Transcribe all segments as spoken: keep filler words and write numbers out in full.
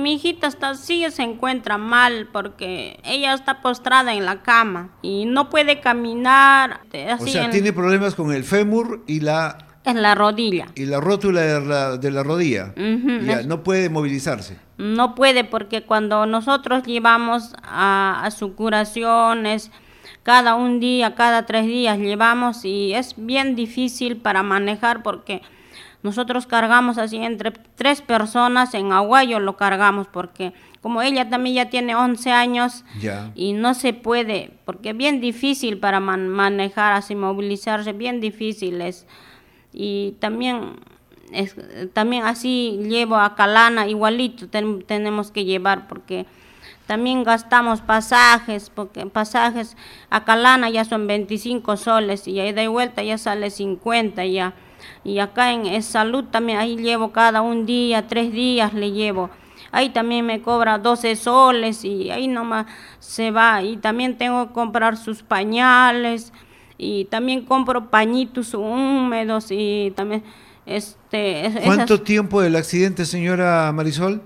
mi hijita está, sí se encuentra mal porque ella está postrada en la cama y no puede caminar. Así o sea, en, tiene problemas con el fémur y la... en la rodilla. Y la rótula de la, de la rodilla. Uh-huh, ya, es, no puede movilizarse. No puede porque cuando nosotros llevamos a, a su curaciones, cada un día, cada tres días llevamos y es bien difícil para manejar porque nosotros cargamos así entre tres personas, en Aguayo lo cargamos porque como ella también ya tiene once años ya. Y no se puede, porque es bien difícil para man, manejar, así movilizarse, bien difícil es. Y también, es, también así llevo a Calana, igualito ten, tenemos que llevar porque también gastamos pasajes, porque pasajes a Calana ya son veinticinco soles y ahí de vuelta ya sale cincuenta ya. Y acá en, en salud también ahí llevo cada un día, tres días le llevo. Ahí también me cobra doce soles y ahí nomás se va. Y también tengo que comprar sus pañales y también compro pañitos húmedos y también este. ¿Cuánto esas... tiempo del accidente, señora Marisol?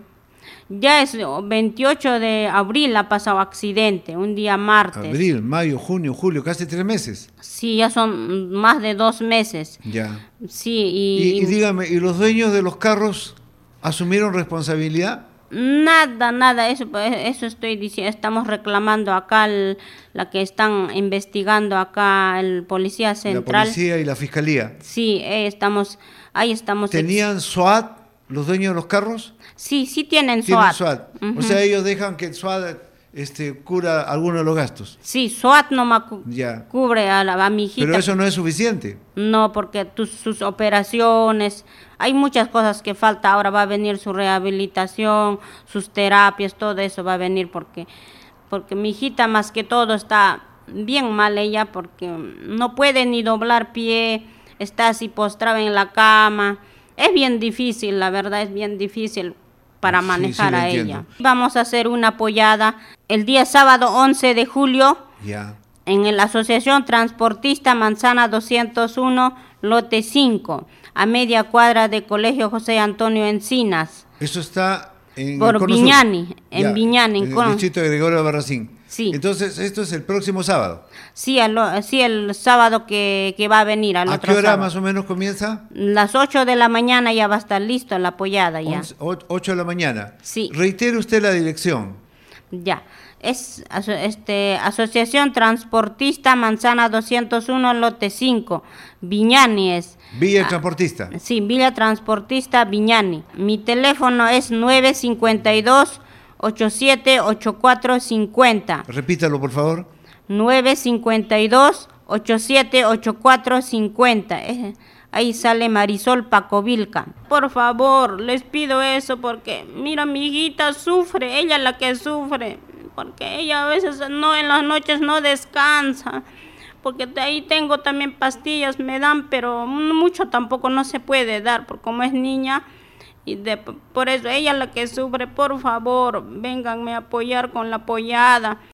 Ya es veintiocho de abril ha pasado accidente, un día martes. Abril, mayo, junio, julio, casi tres meses. Sí, ya son más de dos meses. Ya. Sí, y, y, y dígame, ¿y los dueños de los carros asumieron responsabilidad? Nada, nada, eso, eso estoy diciendo, estamos reclamando acá el, la que están investigando acá el policía central. La policía y la fiscalía. Sí, eh, estamos, ahí estamos. ¿Tenían SWAT los dueños de los carros? Sí, sí tienen ¿Tienen SWAT. SWAT? Uh-huh. O sea, ellos dejan que el SWAT este, cubra algunos de los gastos. Sí, SWAT nomás cu ya. cubre a, la, a mi hijita. Pero eso no es suficiente. No, porque tus, sus operaciones, hay muchas cosas que falta. Ahora va a venir su rehabilitación, sus terapias, todo eso va a venir porque, porque mi hijita más que todo está bien mal ella porque no puede ni doblar pie, está así postrada en la cama. Es bien difícil, la verdad es bien difícil para manejar sí, sí, a entiendo. Ella. Vamos a hacer una apoyada el día sábado once de julio ya. En la Asociación Transportista Manzana doscientos uno, lote cinco, a media cuadra de Colegio José Antonio Encinas. Eso está en Por el Viñani, en ya, Viñani. En el distrito de Gregorio Barracín. Sí. Entonces, esto es el próximo sábado. Sí, el, sí, el sábado que, que va a venir. Al ¿A otro qué hora sábado. más o menos comienza? Las ocho de la mañana ya va a estar listo la apoyada ya. ocho de la mañana. Sí. Reitere usted la dirección. Ya. Es este, Asociación Transportista Manzana doscientos uno, lote cinco, Viñani es. Villa Transportista. Ah, sí, Villa Transportista Viñani. Mi teléfono es nueve cinco dos, ocho siete ocho cuatro cinco cero. Repítalo, por favor. nueve cinco dos, ocho siete ocho cuatro cinco cero. Ahí sale Marisol Pacovilca. Por favor, les pido eso porque, mira, mi hijita sufre, ella es la que sufre. Porque ella a veces no en las noches no descansa, porque de ahí tengo también pastillas, me dan, pero mucho tampoco no se puede dar, porque como es niña, y de, por eso ella es la que sufre. Por favor, vénganme a apoyar con la apoyada.